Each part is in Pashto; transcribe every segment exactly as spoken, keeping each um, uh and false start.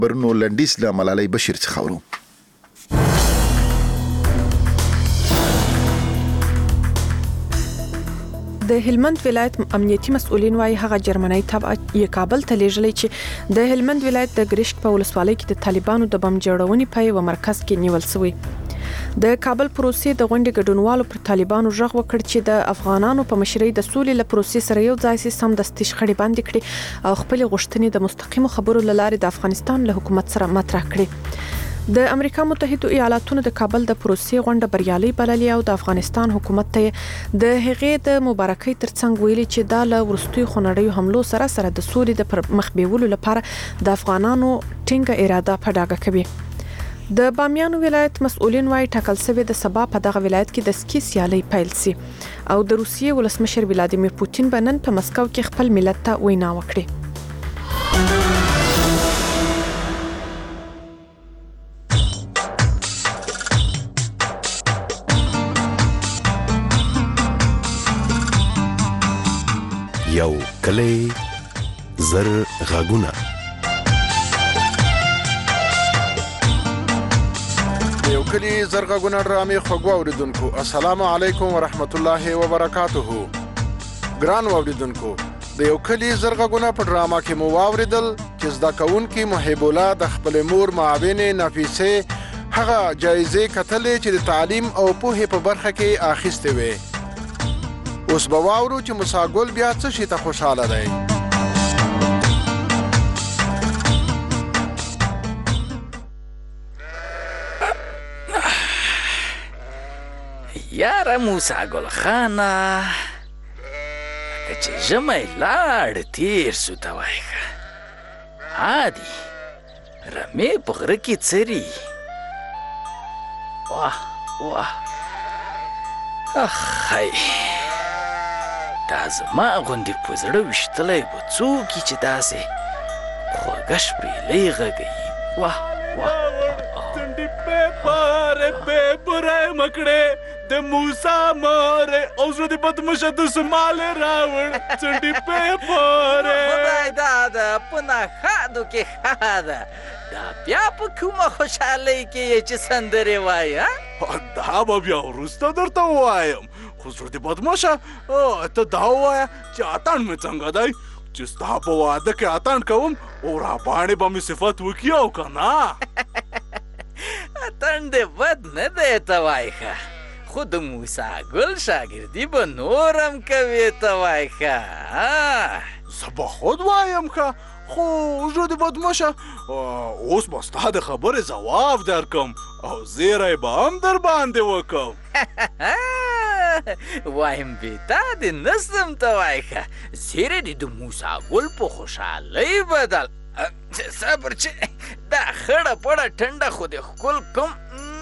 خبرونو لنډیز له ملالۍ بشیر څخه اورو. د هلمند ولایت امنیتي مسؤلین وايي هغه جرمني تبع یې کابل ته لیږلي چې د هلمند ولایت د ګریشک په ولسوالۍ کې د طالبانو د بم جوړونې په یو مرکز کې نیول شوی. د کابل پروسې د غونډې ګډونوالو پر طالبانو ژغ وکړ چې د افغانانو په مشرۍ د سولې له پروسې سره یو ځای سي سم د شخړې باندې کړي او خپل غوښتنې د مستقیمو خبرو لاره د افغانستان له حکومت سره مطرح کړي. د امریکا متحده ایالاتونو د کابل د پروسې غونډه بریالي بللې او د افغانستان حکومت ته د هغې د مبارکۍ ترڅنګ ویلي چې دا له وروستیو خونړیو حملو سره سره د سولې د مخ بیولو لپاره د افغانانو ټینګه اراده په ډاګه کوي. د بامیان ولایت مسؤلین وايي ټاکل شوی د سبا په دغه ولایت کې د سکی سیالي پیل سي او د روسیې ولسمشر ولادیمیر پوتین به نن په مسکو کې خپل ملت ته وینا وکړي. یو کلی زر غاګونه یو کلی زر غاګونه ډرامې خوږو اوریدونکو السلام علیکم ورحمت الله وبرکاته. ګران اوریدونکو د یو کلی زر غاګونه په ډراما کې مو واوریدل چې زده کوونکي محب الله د خپل مور معاونې نفیسه هغه جایزې کتلې چې د تعلیم او پوهې په برخه کې اخیستې وې. اوس به واورو چې موسی ګل بیا څه شي ته خوشحاله دی. یاره موسی ګل خانه لکه چې ژمی لاړ تیر سو ته وایي ښه عادي رمې په غره کې څري. واه واه اخی دا زما غوندې په زړه ویشتلی به څوک وي چې داسې خوږه شپېلۍ غږوي. واه واه څنډې پې پارې پې پرې مکړې د موسی مارې او زړه دې بدمشه د سمالې راوړ څنډې پې پارې. خدای داده په نښادو کې ښه ده دا بیا په کومه خوشحالۍ کې یې چې سندرې وایي. دا به بیا وروسته درته ووایم خو زړه دې بدمشه ته دا ووایه چې اتڼ مې څنګه دی چې ستا په واده کې اتڼ کوم او راباندې به مې صفت وکړي او که نه. اتڼ دې بد نه دی ته وایي ښه خو د موسی ګل شاګردي به نور هم کوې ته وایي ښه. زه به خود وایم ښه خو زړه دې بدمشه اوس به ستا د خبرې ځواب درکم او زیری به هم در باندې وکم. وایم بیتا دې نسم ته وایي ښه زیری دې د موسی ګل په خوشحالۍ بدل. صبر چې دا خړه پړه ټنډه خو دې ښکل کوم.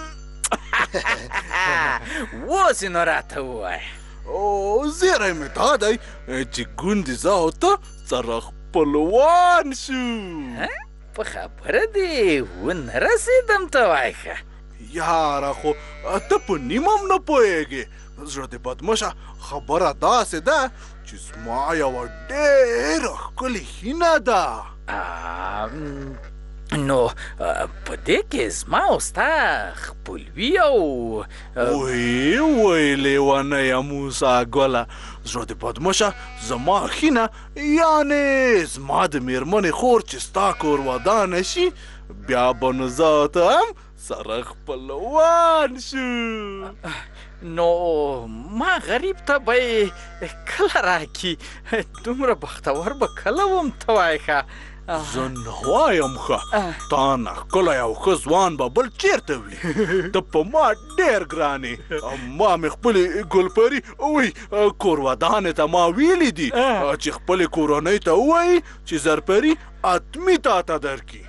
اوس یې نو راته ووایه. زیری مې دا دی چې ګوندې زه او ته سره خپلوان شو. په خبره دې ونه رسېدم ته وایي ښه. یاره خو ته په نیم هم نه پوهېږې. زړه دې بدمشه خبره داسې ده چې زما یوه ډېره ښکلې هینه ده. نو په دې کې زما او ستا خپلوي او وی وی لیونیه موسی ګله زړه دې بدمشه زما هینه یعنې زما د مېرمنې خور چې ستا کور ودانه شي بیا به نو زه ته هم سره خپلوان شو. نو ما غریب ته به یې کله راکي دومره بختور به کله وم ته وایي ښه. زه نه وایم ښه تا نه ښکلی او ښه ځوان به بل چېرته وي. ته په ما ډېر ګرانې ما مې خپلې ګلپري وی کور ودانې ته ما ویلي دي چې خپلې کورنۍ ته ووایي چې زرپري اتمي تا ته درکړي.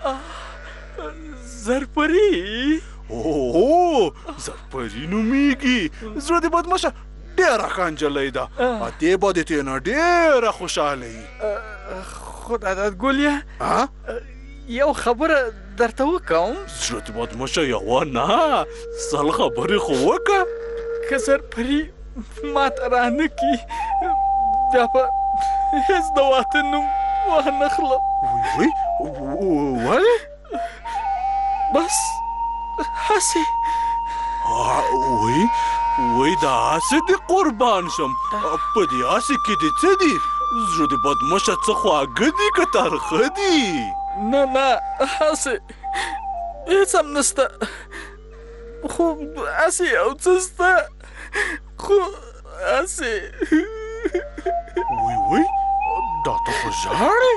زرپري اوه زرپري نومیږي. زړه دې بدمشه ډېره ښه نجلۍ ده اتې به دې ترې نه ډېره خوشحاله وي. خدا داد ګلیه یو خبره درته وکړم. زړه دې بدمشه یوه نه سل خبرې خو وکړه. که زرپري ما ته رانه کړي بیا به هېڅ د واده نوم وانخلم. وی ولې داسې وای وای داسې دې قربان شم په دې هسې کې دې څه دي زړه دې بدمشه څه خواږه دي که ترخه دي نه نه هسې هېڅ هم نشته خو هسې یو څه شته خو هسې وای وای دا ته خو ژاړې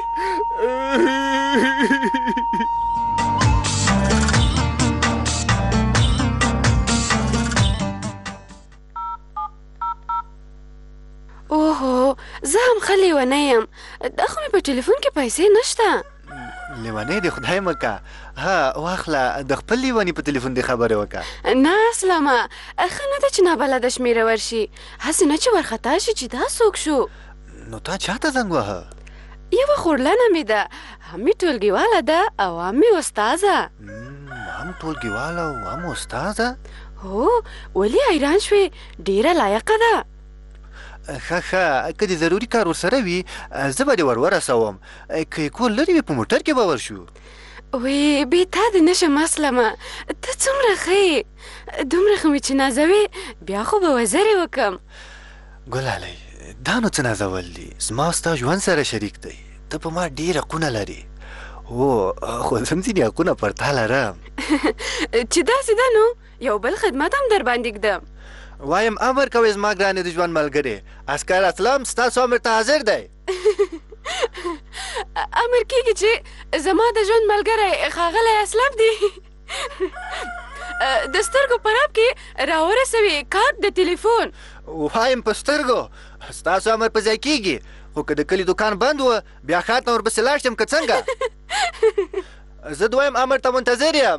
اوهو زه هم ښه لیونی یم دا خو مې په ټلیفون کې پیسې نشته لیونی دې خدای مکه ها واخله د خپل لیوني په ټلیفون دې خبرې وکړه نه اسلامه ښه نه ده چې نابلده شمېره ورشي هسې نه چې ورخطا شي چې دا څوک شو نو تا چاته زنګ وهه یوه خورلنه مې ده هم مې ټولګیواله ده او هم مې استازه هم ټولګیواله او هم استازه هو ولې حیران شوې ډېره لایقه ده ښه ښه که دې ضروري کار ورسره وي زه به دې ور ورسوم که یې کور لرې وي په موټر کې به ورشو وی بې تا دې نشم اسلمه ته څومره ښه یې دومره ښه مې چې نازوې بیا خو به وزرې وکم ګلالۍ دا نو څه نازول دي زما ستا ژوند سره شریک دی ته په ما ډېر حقونه لرې هو خو زه هم ځینې حقونه پر تا لرم چې داسې ده نو یو بل خدمت هم در باندې ږدم وایم امر کوئ زما ګرانې د ژوند ملګرې عسکر اسلم ستاسو امر ته حاضر دی امر کېږي چې زما د ژوند ملګری ښاغلی اسلم دی د سترګو په رپ کې راورسوي کارت د تلیفون وایم په سترګو ستاسو امر په ځای کېږي خو که د کلي دوکان بند و بیا ښار ته ورپسې لاړ شم که څنګه زه دویم امر ته منتظر یم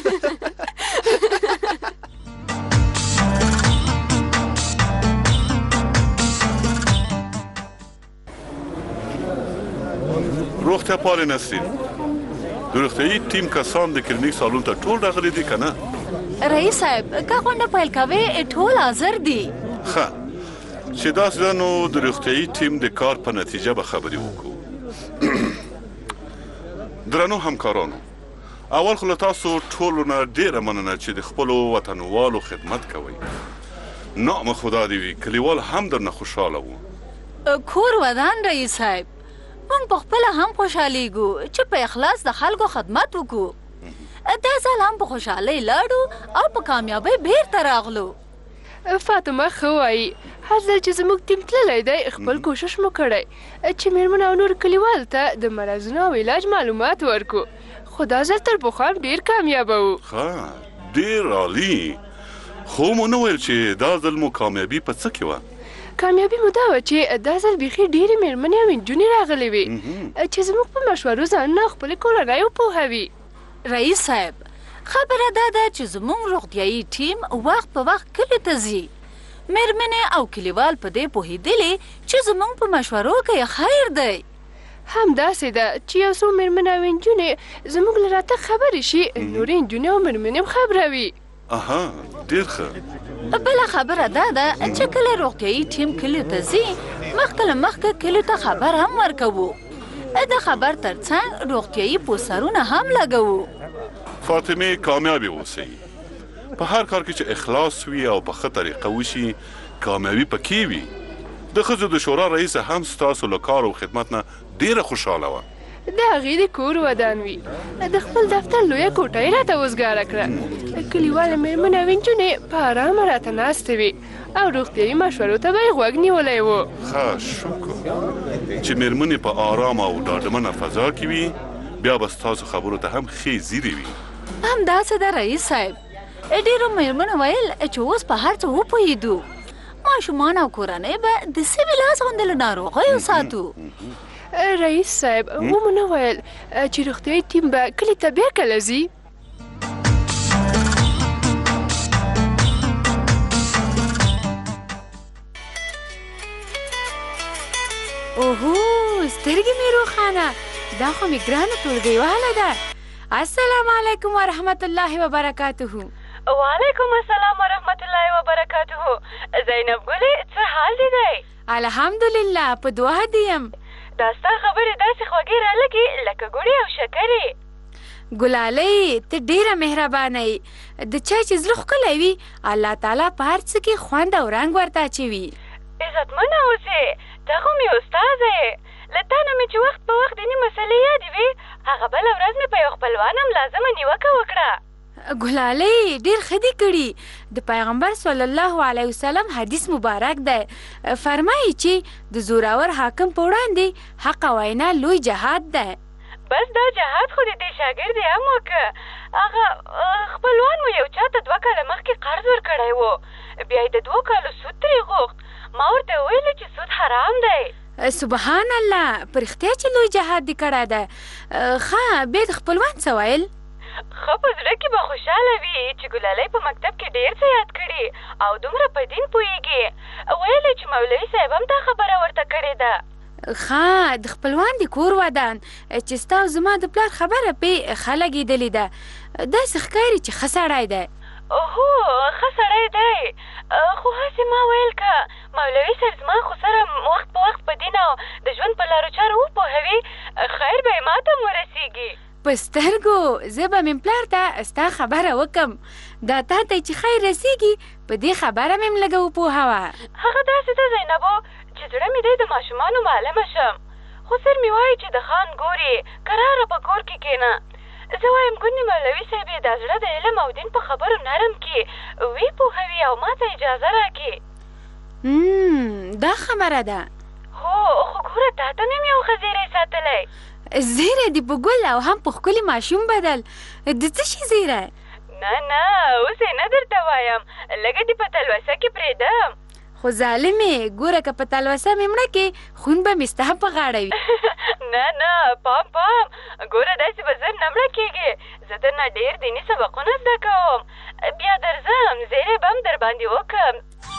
روغتیا پالې نسرین د روغتیایي ټیم کسان د کلینیک سالون ته ټول راغلي دي که نه رئیس صاحب که غونډه پیل کوې ټول حاضر دي ښه چې داسې ده نو د روغتیایي ټیم د کار په نتیجه به خبرې وکړو درنو همکارانو اول خو له تاسو ټولو نه ډېره مننه چې د خپلو وطنوالو خدمت کوئ نام خدا دې وي کلیوال هم درنه خوشحاله وو کور ودان رئیس صاحب موږ په خپله هم خوشحالیږو چې په اخلاص د خلکو خدمت وکړو دا ځل هم په خوشحالۍ لاړو او په کامیابۍ بیرته راغلو فاطمه ښه وایي هر ځل چې زموږ ټیم تللی دی خپل کوشش مو کړی چې میرمنو او نور کلیوالو ته د مرضونو او علاج معلومات ورکړو خو دا ځل تر پخوا هم ډېر کامیابه وو ښه ډېر عالي خو مو نه ویل چې دا ځل مو کامیابي په څه کې وه کامیابي مو دا وه چې دا ځل بیخي ډېرې میرمنې او نجونې راغلې وې چې زموږ په مشورو ځانونه خپلې کورنۍ وپوهوي رئیس صاحب خبره دا ده چې زموږ روغتیایي ټیم وخت په وخت کلي ته ځي میرمنې او کلیوال په دې پوهېدلې چې زموږ په مشورو کې خیر دی همداسې ده چې یو څو میرمنې او نجونې زموږ له راتګ خبرې شي نورې نجونې او میرمنې هم خبروي اها ډېر ښه بله خبره دا ده چې کله روغتیایي ټیم کلي ته ځي مخکې له مخکې کلي ته خبر هم ورکوو د خبر تر څنګ روغتیایي پوسټرونه هم لګوو فاطمې کامیابې اوسئ په هر کار کې چې اخلاص وي او په ښه طریقه وشي کامیابي پکې وي د ښځو د شورا رئیس هم ستاسو له کار او خدمت نه ډېره خوشحاله وه د هغې د کور ودان وي د خپل دفتر لویه کوټه یې راته وزګاره کړه کلیواله میرمنې او نجونې په ارامه راته ناستې وې او روغتیایي مشورو ته به یې غوږ نیولی و ښه شکر چې میرمنې په ارامه او ډاډمنه فضا کې وي بیا به ستاسو خبرو ته هم ښې ځیرې وي همداسې ده رئیس صاحب ډېرو میرمنو ویل چې اوس په هر څه وپوهېدو ماشومان او کورنۍ به د سوي لاس غوندې له ناروغیو ساتو رئیس صاحب ومو نه ویل چې روغتیایي ټیم به کلي ته بیا کله ځي اوهو سترګې مې روښانه دا خو مې ګرانه ټولګیواله ده السلام علیکم ورحمت الله وبرکاته وعلیکم السلام ورحمت الله وبرکاته زینب ګلې څه حال دې دی الحمدلله په دعا دې یم دا ستا خبرې داسې خوږې رالګي لکه ګوړې او شکرې ګلالۍ ته ډېره مهربانه یې. د چا چې زړه ښکلی وي الله تعالی په هر څه کې خوند او رنګ ورته اچوي. عزتمنه اوسې، ته خو مې استاده یې. له تا نه مې چې وخت په وخت دیني مسلې یادې وي، هغه بله ورځ مې په یو خپلوان هم لازمه نیوکه وکړه. ګلالۍ ډېر ښه دي کړي. د پیغمبر صلی الله علیه وسلم حدیث مبارک دی، فرمایي چې د زورور حاکم په وړاندې حق وینا لوی جهاد دی. بس دا جهاد خو د دې شاګرد یې هم وکړه. هغه خپلوان مو یو چا ته دوه کاله مخکې قرض ورکړی و، بیا یې د دوو کالو سود ترې غوښت. ما ورته وویلې چې سود حرام دی. سبحان الله، په رښتیا چې لوی جهاد دې کړی دی. ښه بیا د خپلوان څه ویل؟ ښه په زړه کې به خوشحاله وي چې ګلالۍ په مکتب کې ډېر څه یاد کړي او دومره په دین پوهېږي. ویل یې چې مولوي صاحب هم دا خبره ورته کړې ده. ښه د خپلوان د کور ودان چې ستا او زما د پلار خبره پې ښه لګېدلې ده. داسې ښکاري چې ښه سړی دی. هو ښه سړی دی، خو هسې ما ویل که مولوي صاحب زما خو سره وخت په وخت په دین او د ژوند په لارو چارو وپوهوي، خیر به یې ما ته هم ورسېږي. په سترګو زه به مې پلار ته ستا خبره وکم، دا تا ته چې خیر رسېږي په دې خبره مې م لږه وپوهوه. هغه داسې ده زینبو چې زړه مې دی د ماشومانو معلمه شم، خو سر مې وایي چې د خان ګورې کراره په کور کې کښېنه. زه وایم ګوندې مولوي صاحب یې دا زړه د علم او دین په خبرو نرم کړي، ویې پوهوي او ما ته اجازه راکړي. دا خبره ده. هو خو ګوره تا ته مې م یو ښه زیری ساتلی. زیری دې په ګل او هم په ښکلي ماشوم بدل. د څه شي زیری؟ نه نه اوس یې نه درته وایم، لږه دې په تلوسه کې پرېږدم. خو ظالمې ګوره که په تلوسه مې مړه کې خون به مې ستا په غاړه وي. نه نه پام پام، ګوره داسې به زر نه مړه کېږې. زه درنه ډېر دیني سبقونه زده کوم، بیا درځم زیری به هم در باندې وکړم.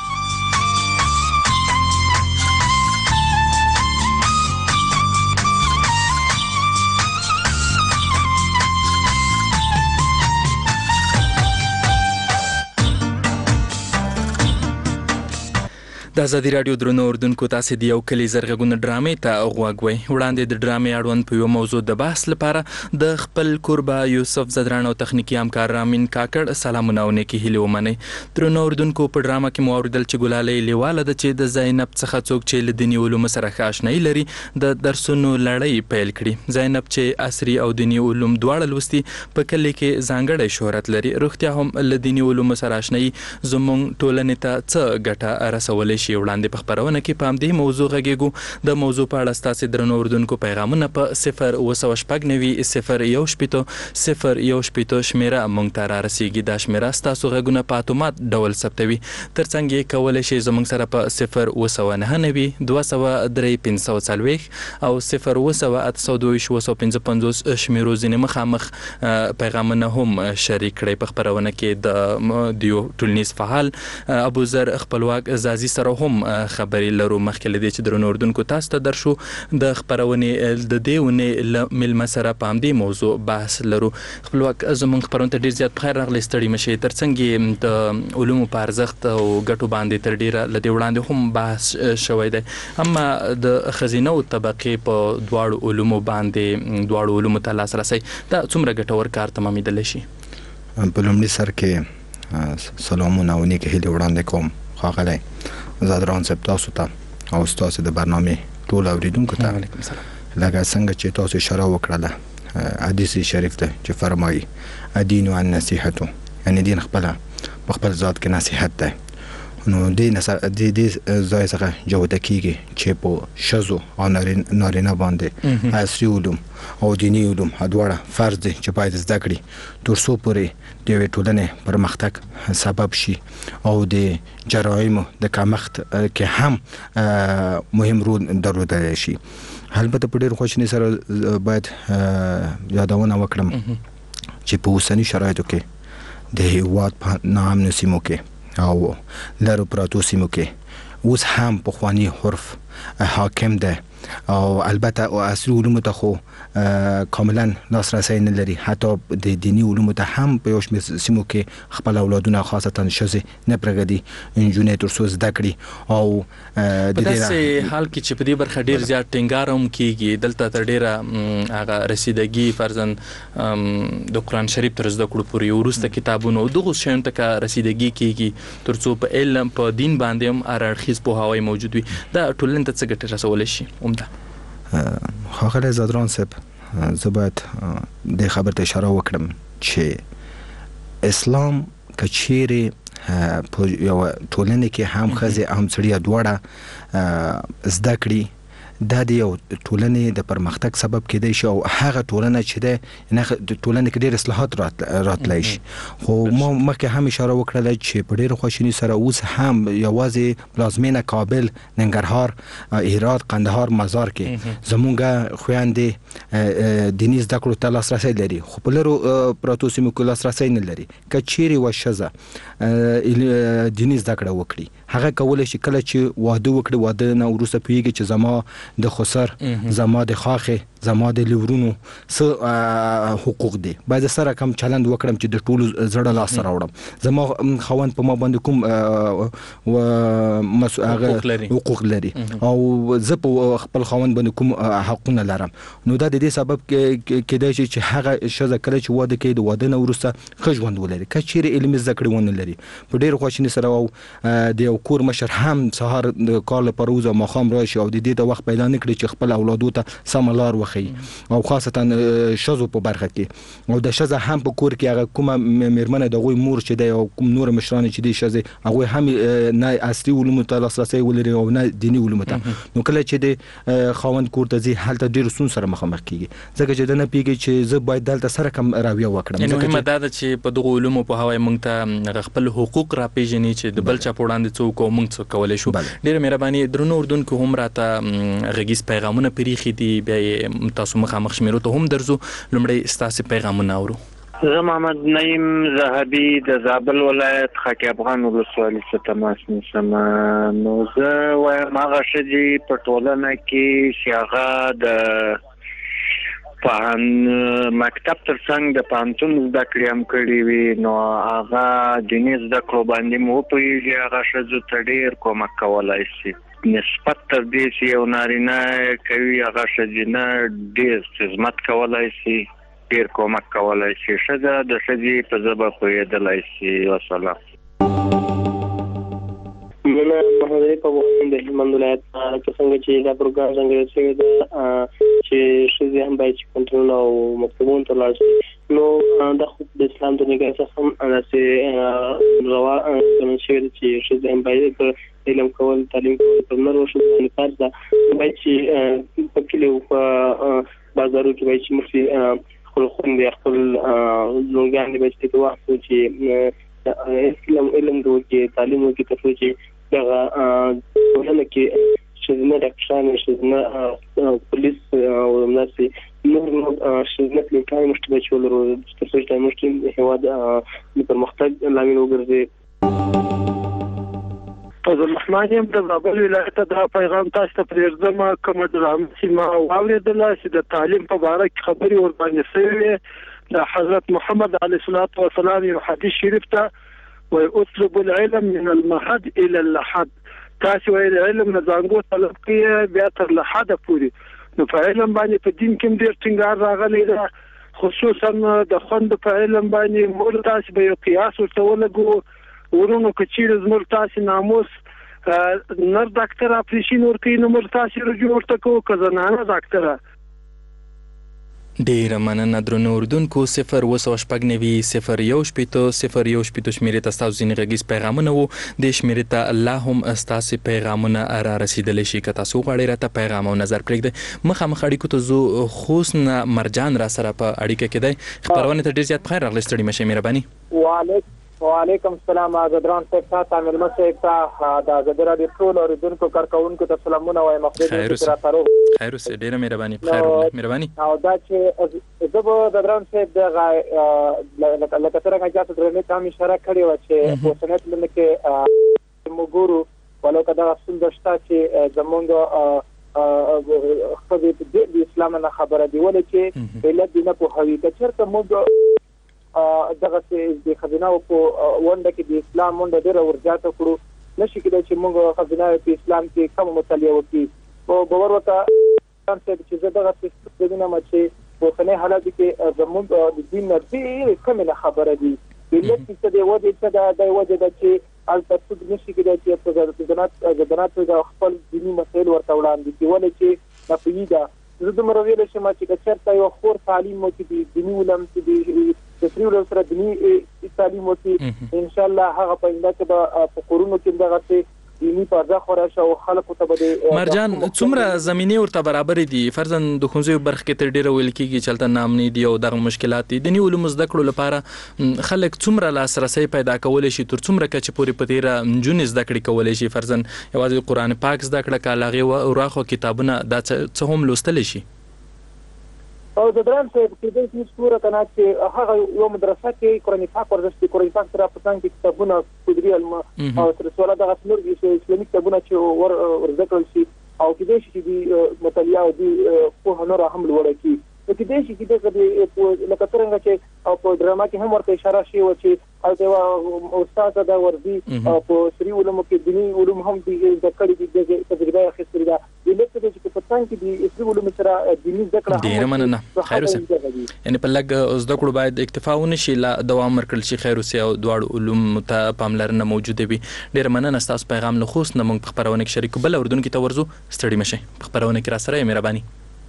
د ازادي راډیو درنو اردوونکو، تاسې د یو کلي زرغږونه ډرامې ته غوږ وئ. وړاندې د ډرامې اړوند په یو موضوع د بحث لپاره د خپل کوربه یوسف زدران او تخنیکي همکار رامین کاکړ سلامونه او نیکې هیلې ومنئ. درنو اردوونکو، په ډرامه کې مو اورېدل چې ګلالۍ لیواله ده چې د زینب څخه څوک چې له دیني علومو سره ښه اشنایي لري د درسونو لړۍ پیل کړي. زینب چې عصري او دیني علوم دواړه لوستي، په کلي کې ځانګړی شهرت لري. رښتیا هم له دیني علومو سره اشنایي زموږ ټولنې ته څه ګټه رسولی شي؟ وړاندې په خپرونه کې په همدې موضوع غږیږو. د موضوع په اړه ستاسې درنو اردوونکو پیغامونه په صفر اوه سوه شپږ نوي صفر یو شپېته صفر یو شپېته شمېره موږ ته را رسېږي. دا شمېره ستاسو غږونه په اتومات ډول ثبتوي. تر څنګ یې کولی شئ زموږ سره په صفر اوه سوه نهه نوي دوه سوه درې پنځه سوه څلوېښت او صفر اوه سوه اته سوه دوه ویشت اووه سوه پنځه پنځوس شمېرو ځینې مخامخ پیغامونه هم شریک کړئ. په خپرونه کې د یو ټولنیز فعال ابوذر خپلواک زازي سره هم خبرې لرو. مخکې له دې چې درنو اردوونکو تاسو ته درشو، د خپرونې د دې اونۍ له میلمه سره په همدې موضوع بحث لرو. خپلواک زموږ خپرونې ته ډېر زیات پخیر راغلی، ستړي مه شئ. تر څنګ د علومو په ارزښت او ګټو باندې تر ډېره له دې وړاندې هم بحث شوی دی. اما د ښځینو طبقې په دواړو علومو باندې دواړو علومو ته لاسرسی دا څومره ګټور کار تمامېدلی شي؟ په لومړي سر کې سلامونه او نیکې هیلې وړاندې کوم ښاغلی زدران صاحب تاسو ته او ستاسو د برنامې ټول اوریدونکو ته. لکه څنګه چې تاسو اشاره وکړله، حدیث شریف ده چې فرمایي الدین عن نصیحتو، یعنی دین خپله په خپل ذات کې نصیحت ده. نو دې دې ځای څخه جوته کېږي چې په ښځو او نارینه باندې عصري علوم او دیني علوم دواړه فرض دي چې باید زده کړي تر څو پورې د یوې ټولنې پرمختګ سبب شي او د جرایمو د کمښت کې هم مهم رول درلودلی شي. البته په ډېر خواشینۍ سره باید یادونه وکړم چې په اوسني شرایطو کې د هېواد په ناامنو سیمو کې او لرو پراتو سیمو کې اوس هم پخوانی حرف حاکم ده او البته او عصري علومو ته خو کاملا لاسرسی نه لري، حتی د دینی علومو ته هم په یو شمېر سیمو کې خپل اولادونه خاصتا ښځې نه پرېږدي نجونې تر څو زده کړي. او په داسې حال کې چې په دې برخه ډېر زیات ټینګار هم کېږي، دلته تر ډېره هغه رسیدګي فرضاً د قرآن شریف تر زده کړو پورې وروسته کتابونو او دغو شیانو ته که رسیدګي کېږي تر څو په علم په دین باندې هم هر اړخیز پوهاوی موجود وي، دا ټولنې ته څه ګټې رسولی شي؟ عمده ښاغلی زادران صاحب، زه باید دې خبر ته اشاره وکړم چې اسلام که چیرې په یوه ټولنې کې هم ښځې هم سړي دواړه زده کړي، دا د یو ټولنې د پرمختګ سبب کېدای شي او هغه ټولنه چې ده نه ټولنه کې ډېر اصلاحات راتلی شي. خو ما مخکې هم اشاره وکړله چې په ډېرو خواشیني سره اوس هم یوازې پلازمینه کابل، ننګرهار، هرات، قندهار، مزار کې زمونږ خویندې دیني زده کړو ته لاسرسی لري، خو په لرو پراتو سیمو کې لاسرسی نه لري. که چیرې یوه ښځه دیني زده کړه وکړي، هغه کولی شي کله چې واده وکړي، واده نه وروسته پوهېږي چې زما د خسر، زما د خاخې، زما د لورونو څه حقوق دي، باید سره کم چلند وکړم چې د ټولو زړه لاس راوړم. زما خاوند په ما باندې کوم حقوق لري او زه په خپل خاوند باندې کوم حقونه لرم. نو دا د دې سبب کېدای شي چې هغه ښځه کله چې واده کوي د واده نه وروسته ښه ژوند ولري. که چیرې علمي زده کړې ونه لري، په ډېرو خواشیني سره او د یو کور مشر هم سهار د کار لپاره وځي او ماښام راشي او د دې ته وخت پیدا نه کړي چې خپل اولادو ته سمه لار وښیي، او خاصتا ښځو په برخه کې. او د ښځه هم په کور کې هغه کومه مېرمنه د هغوی مور چې دی او کوم نور مشران چې دی ښځې، هغوی هم نه عصري علومو ته لاسرسی ولري او نه دیني علومو ته. نو کله چې د خاوند کور ته ځي، هلته ډېرو ستونزو سره مخامخ کېږي، ځکه چې ده نه پوهېږي چې زه باید دلته سره کم راویه وکړم. یعنې مهمه دا ده چې په دغو علومو پوهاوی موږ ته خپل حقوق راپېژني چې د بل چا په وړاندې څه وکړو، موږ څه کولی شو. ډېره مهرباني. درنو اردوونکو هم راته غږیز پیغامونه پرېښي دي، بیا یې تاسو مخامخ شمېرو ته هم درځو. لومړی ستاسې پیغامونه اورو. زه محمد نعیم زهبي د زابل ولایت خاک افغان ولسوالۍ څخه تماس نیسم. نو زه وایم هغه ښځې په ټولنه کې چې هغه د پوهن مکتب تر څنګ د پوهنتون زده کړې هم کړې وي، نو هغه دیني زده کړو باندې مو وپوهېږي، هغه ښځو ته ډېر کومک کولی شي نسبت تر دې چې یو نارینه کوي، هغه ښځینه ډېر خدمت کولی شي، ډېر کومک کولی شي. ښځه د ښځې په ژبه پوهېدلی شي. وسلام. مننه. محمد علي په د هلمند ولایت لکه څنګه چې دا پروګرام ځانګړی شوی ده چې ښځې هم باید چې پوهنتونونه او مکتبونو ته لاړ شي. نو دا خو د اسلام د نګاه څخه هم داسې روا ګڼل شوی ده چې ښځې هم باید علم کول، تعلیم کول پر نرو ښځو باندې فرض ده. باید چې په کلیو په بازارو کې باید چې موږ خپل خویندې، خپل لورګانې باید چې وخت چې علم علم وکړي، تعلیم وکړي، تر څو چې دغه ټولنه کې ښځینه ډاکټران، ښځینه پولیس او همداسې نور نور ښځینه کلینیکان موږ ته باید چې ولرو، تر څو چې موږ هېواد د پرمختګ لامل وګرځي. عبدالرحمن یم د زابل ولایت. دا پیغام تاسو ته پرېږدم. کومه ډرامه چې ما واورېدله چې د تعلیم په باره کې خبرې ورباندې شوې وې، د حضرت محمد علیه الصلاة والسلام یو حدیث شریف ته وایي اطلب العلم من المهد الى اللحد. تاسو وایي د علم نه ځانګو طلب کوئ بیا تر لحده پورې. نو په علم باندې په دین کې هم ډېر ټینګار راغلی ده، خصوصا د خوند په علم باندې. مور تاسو به یو قیاس ورته ولګو، ورونو که چیرې زموږ تاسې ناموس نر ډاکټر اپریشن ورکوي، نو موږ تاسې رجوع ورته کوو که زنانه ډاکټره. ډیره مننه. درنو اردوونکو. صفر اوه سوه شپږ نوي صفر یو شپېته صفر یو شپېته شمېرې ته ستاسو ځینې غږیز پیغامونه وو. دې شمېرې ته لا هم ستاسې پیغامونه را رسېدلی شي. که تاسو وغواړئ راته پیغام او نظر پرېږدئ. مخامخ اړیکو ته ځو. خوست نه مرجان را سره په اړیکه کې دی. خپرونې ته ډېر زیات بخیر راغلی. ستړي مه شئ، مهرباني. وعلیکم وعلیکم السلام. زدران صاحب ته تعمیل صاحب ته د ازادي راډیو ټول اوریدونکو کارکونکو ته سلامونه وایم. خیر اوسئ. خیر اوسئ. ډېره مهرباني. خیر مهرباني. او دا چې زه به زدران صاحب دغه لکه څرنګه چې تاسو درنې ته هم اشاره کړې وه چې اوسنۍ ټولنه کې موږ ګورو ولو که دغه ستونزه شته چې زمونږ خو د اسلام نه خبره دی ولې چې علت نه په هوی کچرته موږ دغه د خزینه په ونده کې د اسلام ونده ډیره ورجاته کړو نشي کېدای چې موږ خزینه په اسلام کې کوم مطالعه وکړو او باور وکړه چې زه دغه څه د نه مچې په خنه حالت کې زموږ د دین نه کومه خبره دی علت څه دی وجه څه دا د وجه د چې البته نشي کېدای چې په ځانات ځانات د خپل دیني مسایل ورته وړاندې کوي ولې چې د پیدا زه د مرویل شم چې چېرته یو خور تعلیم مو کې دیني علم چې د تریو له سره دیني تعلیم مو کې ان شاء الله هغه په انده کې په قرونو کې دغه څه دینی پرځه خورش او خلکو ته به مرجان څومره زميني ورته برابر دي فرضاً د خونځو برخ کې تر ډیره ویل کېږي چلته نامني دي او دغه مشکلات دي د نیولو مزد کړو لپاره خلک څومره لاسرسي پیدا کولای شي تر څومره کچ پوری پتیره جون زده کړی کولای شي فرضاً یوازې قران پاک زده کړه کالاغه او راخو کتابونه د څه هم لوستل شي او د درام څخه د دې څوره کنه چې هغه یو مدرسه کې قرآن پاک ورزش قرآن پاک سره په څنګه کې کتابونه قدري علم او تر څوله د غسنور کې اسلامي کتابونه چې ور ورزکل شي او کې دې شي د مطالعه او د په هنر هم لوړ کی کې دې شي کې د لکه څنګه چې او په ډراما کې هم ورته اشاره شي و چې او دا استاد دا وردی په سری علومو کې دینی علوم هم د کړي د تجربه اخیستل دا د لکه چې په څنګه کې د سری علوم سره دینی ذکر ډیر مننه خیر اوسه یعنی په لګ زده کړو باید اکتفا ونه شي لا دوام ورکړل شي خیر اوسه او دواړو علوم ته پاملرنه موجوده وي ډیر مننه تاسو پیغام له خوست نه موږ په خبرونه کې شریک بل اردن کې تورزو ستړي مشه په خبرونه کې را سره مهرباني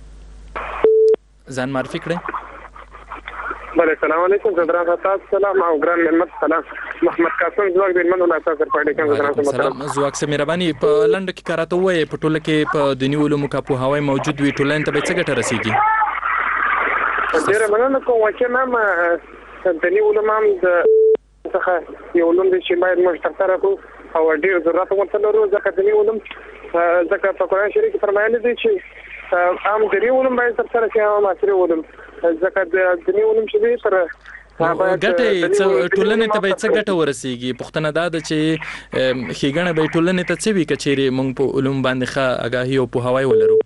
ځان معرفي کړئ بله السلام علیکم زدران تاسو سلام او ګران محمد سلام محمد قاسم زواک د منو تاسو سره پاتې کوم زدران سلام زواک سره مهرباني په لند کې کاراته وای په ټوله کې په دنیو علومو کا په هواي موجود وي ټولن ته به څه ګټه رسیږي ډیر مننه کوم چې ما دنیو علوم د څخه یو علوم چې باید موږ تر کړو او ډیر ضرورت ورته لرو ځکه دنیو علوم ځکه په قرآن شریف کې فرمایلی دی چې عام دنیو علوم باید تر سره کې او معاصر علوم ځکه د دنیو علوم چې دی پر ګټه ټولنې ته به څه ګټه ورسیږي پښتنه دا د چې خېګنه به ټولنې ته څه وی کچېری مونږ په علوم باندې ښه آگاهي او په هواي ولرو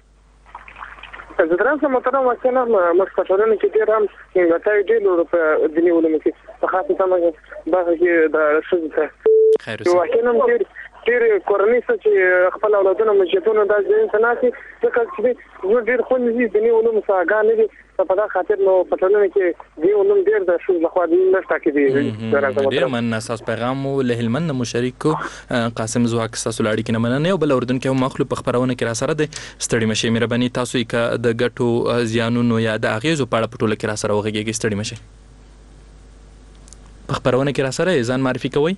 زه دراسه محترم وکړم مخ په ټولنه کې ډیر هم غټای ډیر په دنیو علوم کې په خاصه سمه دا چې د رسول ته خیر اوسه وکړم ډیر ډیر کورنۍ چې خپل اولادونه مجبورونه د ځین سناسي ځکه چې نو ډیر خو نه دي علوم څنګه نه دي په دا خاطر نو پټلونه کې دی علوم ډیر د شو لخوا دي نشته کې دي ډیر من اساس پیغام له هلمند مشارک قاسم زواک تاسو لاړی کې نه مننه او بل اردن کې هم مخلوق خبرونه کې را سره دي ستړي مشه مهرباني تاسو یې د ګټو زیانونو یا د اغیزو په اړه پټوله کې را سره وغږیږي ستړي مشه خبرونه کې را سره ځان معرفي کوئ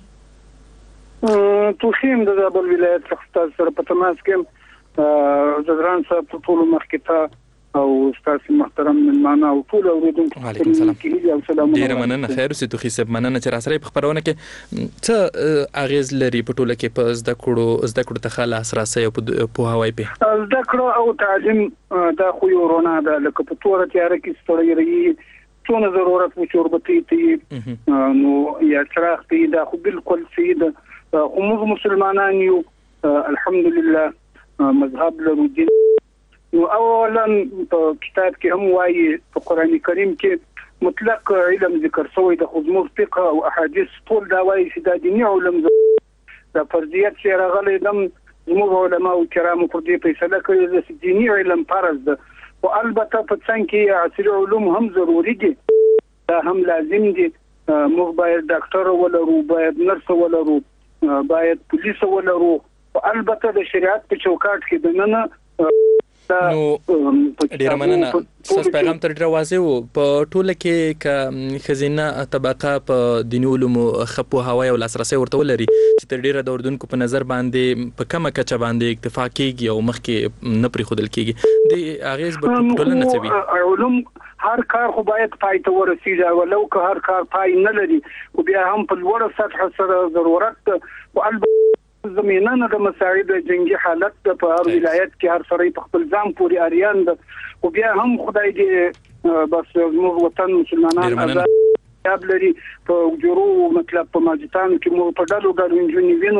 توخیم د زابل ولایت څخه سره په تماس کې زدران صاحب په ټول مخکته او استاد محترم ملمانه او ټول اوریدونکو وعلیکم السلام ډیر مننه خیر اوسې توخی صاحب مننه چې را سره په خبرونه کې څه اغیز لري په ټوله کې په زده کړو زده کړو ته خلاص راسي او په هواي په زده کړو او تعلیم دا خو یو رونه ده لکه په توره تیار کې ستړي رہی څونه ضرورت و چوربتي ته نو یا چراغ ته دا خو بالکل سید خو مسلمانان یو الحمدلله مذهب له دین نو اولا په کتاب کې هم وایي په قران کریم کې مطلق علم ذکر شوی د خصوص فقه او احادیث ټول دا وایي چې د دیني علم د فرضیت چې راغلي دم زموږ علماء کرام پر دې فیصله کړې چې دیني علم فرض ده او البته په څنګه کې عصري علوم هم ضروری دي دا هم لازم دي موږ باید ډاکټر ولرو باید نرس ولرو باید پولیس ولرو البته د شریعت په چوکاټ کې د نن نو ډیر مننه تاسو پیغام تر ډیره واضح وو په ټوله کې ک خزینه طبقه په دیني علومو خپو هواي او لاسرسي ورته ولري چې تر ډیره د اردوونکو په نظر باندې په کومه کچه باندې اکتفا کیږي او مخکې نه پرې خودل کیږي د اغیز په ټوله نڅوي علوم هر کار خو باید پای ته ورسیږي ولو که هر کار پای نه لري او بیا هم په لوړه سطح سره ضرورت او البته زمينانه د مساعد جنگي حالت په هر ولایت کې هر سړی په خپل ځان پوري اریان ده او بیا هم خدای دې بس موږ وطن مسلمانان آزاد لري په جوړو مطلب په ماجتان کې مو په ډالو ډالو انجنونی وینو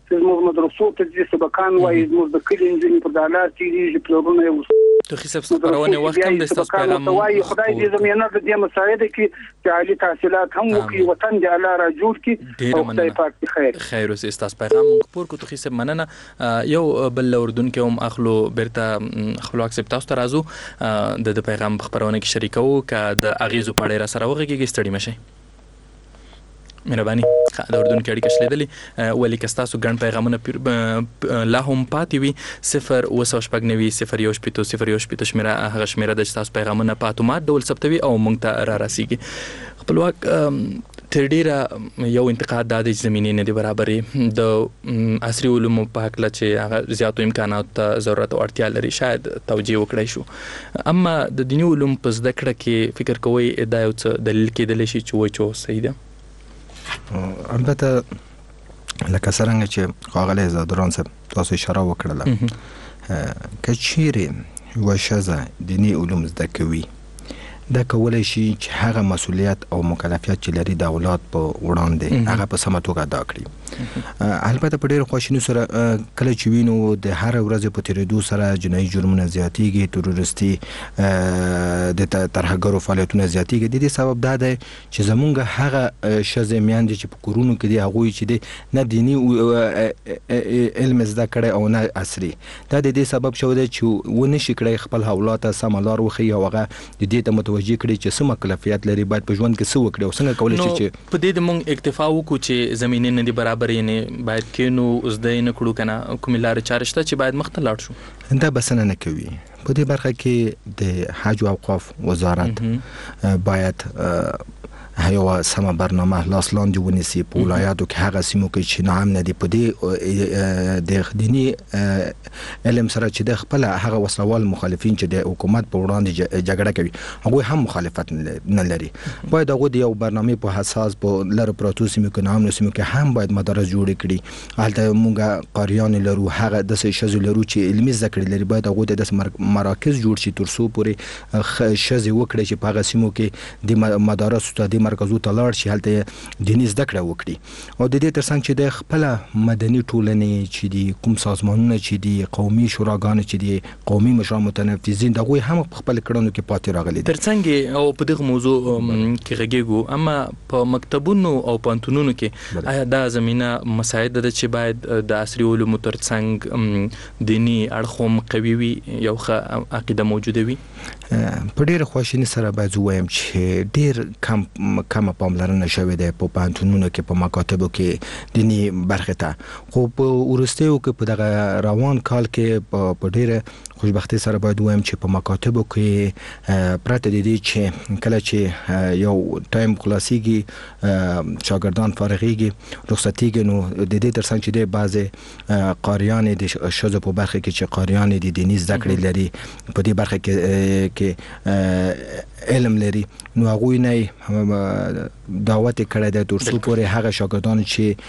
زموږ مدرسو ته ځي سبقان وایي زموږ د کلي نجونې په دالار تېرېږي پلرونه یې توخي صاحب خپرونې وخت هم د ستاسو پیغام وایي خدای دې زمینه د دې مساعده کړي چې عالي تحصیلات هم وکړي وطن دې الله را جوړ کړي او خدای پاک دې خیر خیر اوسې ستاسو پیغام خپور کو توخي صاحب مننه یو بل اردن کې هم اخلو بیرته خپلواک صاحب تاسو ته راځو د پیغام خپرونه کې شریکو که د اغیزو په اړه را سره وغږیږي ستړي مشئ مهرباني د اردن کې اړیکه شلیدلې ولې که ستاسو ګڼ پیغامونه لا هم پاتې وي صفر اوه سوه شپږ نوي صفر یو شپېته صفر یو شپېته شمېره هغه شمېره ده چې ستاسو پیغامونه په اتومات ډول ثبتوي او موږ ته را رسیږي خپلواک تر ډیره یو انتقاد دا دی چې زمینې نه دي برابرې د عصري علومو په هکله چې هغه زیاتو امکاناتو ته ضرورت او اړتیا لري شاید توجیه وکړی شو اما د دیني علوم په زده کړه کې فکر کوئ دا یو څه دلیل کېدلی شي چې وایي چې صحیح ده البته لکه څرنګه چې ښاغلی زادران صاحب تاسو اشاره وکړله که چیرې یوه ښځه دیني علوم زده کوي دا کولی شي چې هغه مسؤلیت او مکلفیت چې لري د اولاد په وړاندې هغه په سمه توګه ادا کړي البته په ډېرو خواشینیو سره کله چې وینو د هر ورځې په تېرېدو سره جنایي جرمونه زیاتېږي تروریستي د ترهګرو فعالیتونه زیاتېږي د دې سبب دا دی چې زمونږ هغه ښځې میندې چې په کورونو کې دي هغوی چې دی نه دیني علم زده کړی او نه عصري دا د دې سبب شوی دی چې ونه شي کړی خپل اولاد ته سمه لار وښیي او هغه د دې ته توجه کړي چې څه مکلفیت لري باید په ژوند کې څه وکړي او څنګه کولی شي چې په دې د موږ اکتفا وکړو چې زمینې نه دي برابرې یعنې باید کینو زده یې نه کړو که نه کومې لارې چارې شته چې باید مخ ته لاړ شو دا بسنه نه کوي په دې برخه کې د حج او اوقاف وزارت باید یو سمه برنامه لاس لاندې ونیسي په ولایاتو کې هغه سیمو کې چې نام نه دي په دې د دیني علم سره چې د خپل هغه وسلوال مخالفین چې د حکومت په وړاندې جګړه کوي هغوی هم مخالفت نه لري باید هغوی د یو برنامې په حساس په لرو پرتو سیمو کې نامنو سیمو کې هم باید مدارس جوړې کړي هلته موږ قاریان لرو هغه داسې ښځې لرو چې علمي زده کړې لري باید هغوی ته داسې مراکز جوړ شي تر څو پورې ښځې وکړي چې په هغه سیمو کې د مدارسو ته د مرکزو ته لاړ شي هلته دیني زده کړه وکړي او د دې ترڅنګ چې د خپله مدني ټولنې چې دي کوم سازمانونه چې دي قومي شوراګانې چې دي قومي مشران متنفذین د هغوی هم په خپل کړنو کې پاتې راغلي دي ترڅنګ او په دغه موضوع کې غږیږو اما په مکتبونو او پوهنتونونو کې آیا دا زمینه مساعد ده چې باید د عصري علومو ترڅنګ دیني اړخ هم قوي وي یو ښه عقیده موجوده وي په ډېره خواشیني سره باید ووایم چې ډېر کم کمه پاملرنه شوې ده په پوهنتونونو کې په مکاتبو کې دیني برخې ته خو په وروستیو کې په دغه روان کال کې په ډېره خوشبختۍ سره باید ووایم چې په مکاتبو کې پرته د دې چې کله چې یو ټایم خلاصیږي شاګردان فارغیږي رخصتیږي نو د دې ترڅنګ چې د بعضې قاریانې د ښځو په برخه کې چې قاریانې د دیني زده کړې لري په دې برخه کې کې علم لري نو هغوی نه دعوت کړی دی تر څو پورې هغه شاګردان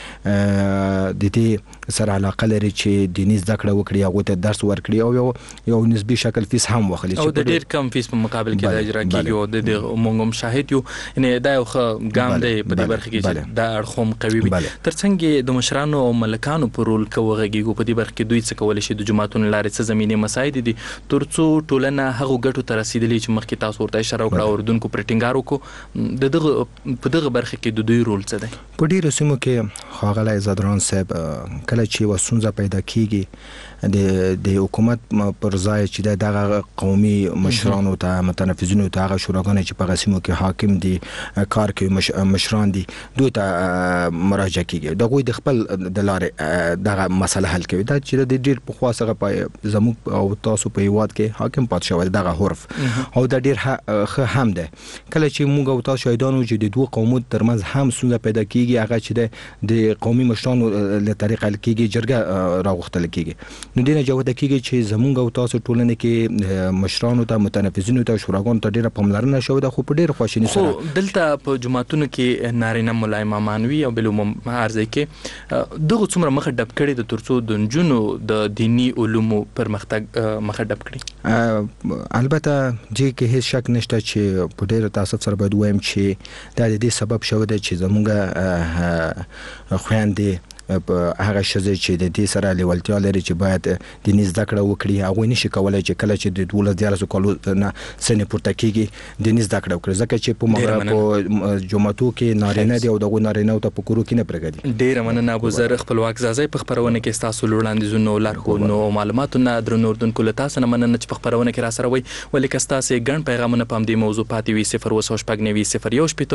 چې د دې سره علاقه لري چې دیني زده کړه وکړي هغوی ته درس ورکړي او یو یو نسبي شکل فیس هم واخلي او د ډېر کم فیس په مقابل کې دا اجرا کېږي او د دې موږ هم شاهد یو یعنې دا یو ښه ګام دی په دې برخه کې چې دا اړخ هم قوي وي تر څنګ د مشرانو او ملکانو په رول کې وغږیږو په دې برخه کې دوی څه کولی شي د جوماتونو لارې څه زمینې مساعد دي تر څو ټولنه هغو ګټو ته رسېدلي چې مخکې تاسو ورته اشاره وکړه اردونکو پرې ټینګار وکړو د دغه په دغه برخه کې د دوی رول څه دی په ډېرو سیمو کې ښاغلی زادران صاحب کله چې یوه ستونزه پیدا کېږي د د حکومت پر ځای چې د دغه قومي مشرانو ته متنفذینو ته هغه شوراګانې چې په هغه سیمو کې حاکم دي کار کوي مشران دي دوی ته مراجعه کېږي د هغوی د خپل د لارې دغه مسله حل کوي دا چې د ډېر پخوا څخه زموږ او تاسو په هېواد کې حاکم پاتې شوی دغه حرف او دا ډېر ښه هم دی کله چې موږ او تاسو شاهدان وو چې د دوه قومونو ترمنځ هم ستونزه پیدا کېږي هغه چې د قومي مشرانو له طریقه حل کېږي جرګه راغوښتل کېږي نو دې نه جوته کېږي چې زموږ او تاسو ټولنې کې مشرانو ته متنفذینو ته شوراګانو ته ډېره پاملرنه شوې ده خو په ډېره خواشیني سره خو دلته په جوماتونو کې نارینه ملا امامان وي او بالعموم هر ځای کې دغه څومره مخه ډب کړي د تر څو د نجونو د دیني علومو پرمختګ مخه ډب کړي البته دې کې هیڅ شک نشته چې په ډېر تاسف سره باید ووایم چې دا د دې سبب شوی دی چې زموږ خویندې هغه ښځې چې د دې سره لیوالتیا لري چې باید دیني زده کړه وکړي هغوی نشي کولی چې کله چې د دولس دیارلسو کالو نه سنې پورته کېږي دیني زده کړه وکړي ځکه چې په جوماتو کې نارینه دي او دغو نارینهو ته په کورو کې نه پرېږدي. ډېره مننه ابوذر خپلواک زازی په خپرونه کې ستاسو له وړاندیزونو لارښوونو او معلوماتو نه درنو اردوونکو له تاسو نه مننه چې په خپرونه کې راسره وئ ولې که ستاسې ګڼ پیغامونه په همدې موضوع پاتې وي صفر اووه سوه شپږ نوي صفر یو شپېته